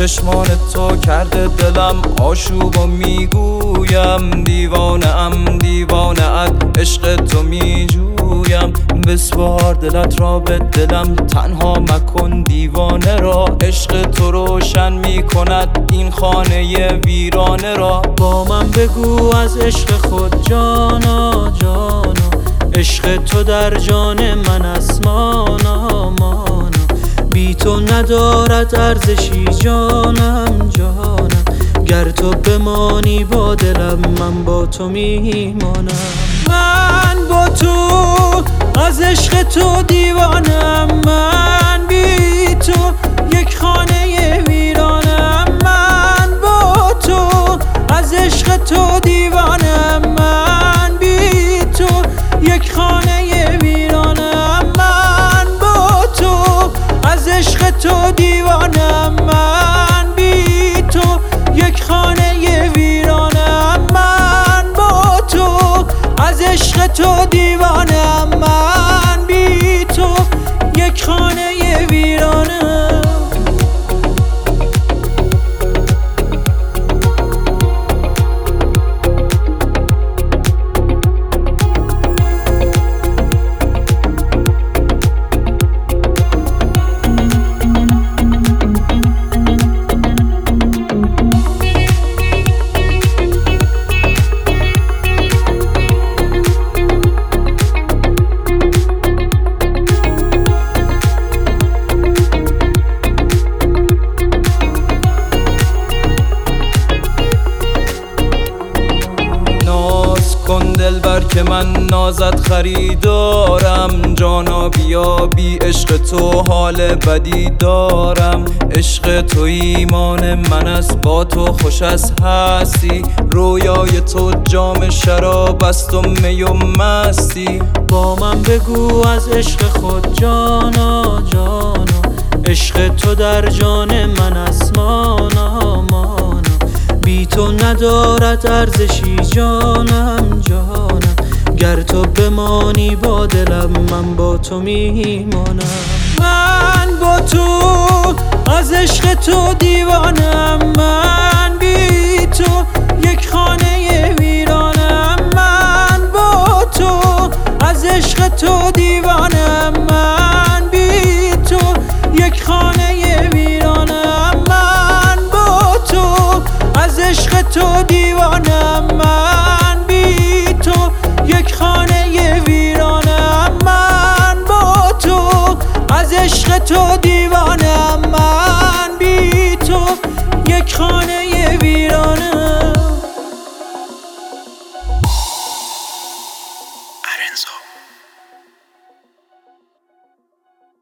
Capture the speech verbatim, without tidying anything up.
چشمان تو کرده دلم آشوب و میگویم دیوانه ام دیوانه ات، عشق تو میجویم. بسپار دلت را به دلم، تنها مکن دیوانه را. عشق تو روشن میکند این خانه ویرانه را. با من بگو از عشق خود جانا جانا، عشق تو در جان من است مانا مانا. بی تو ندارد ارزشی جانم جانم، گر تو بمانی با دلم من با تو میمانم. من با تو از عشق تو دیوانم، من بی تو یک خانه ویرانم. من با تو از عشق تو دیوانم، من بی تو یک خانه ویرانم. من با تو از عشق تو دیوانم، من بی تو یک خانه ویرانم. من با تو از عشق تو دیوانم، من بی تو یک خانه ویرانم. کن دلبر که من نازت خریدارم، جانا بیا بی عشق تو حال بدی دارم. عشق تو ایمان من است، با تو خوش از هستی. رویای تو جام شراب است و می و مستی. با من بگو از عشق خود جانا جانا، عشق تو در جان من است مانا مانا. بی تو ندارد ارزشی جانم جانم، گر تو بمانی با دلم من با تو میمانم. من با تو از عشق تو دیوانم، من بی تو یک خانه ویرانم. من با تو از عشق تو دیوانم، من بی تو یک خانه ویرانم. من با تو از عشق تو دیوانم، من بی تو یک خانه ویرانم. من با تو از عشق تو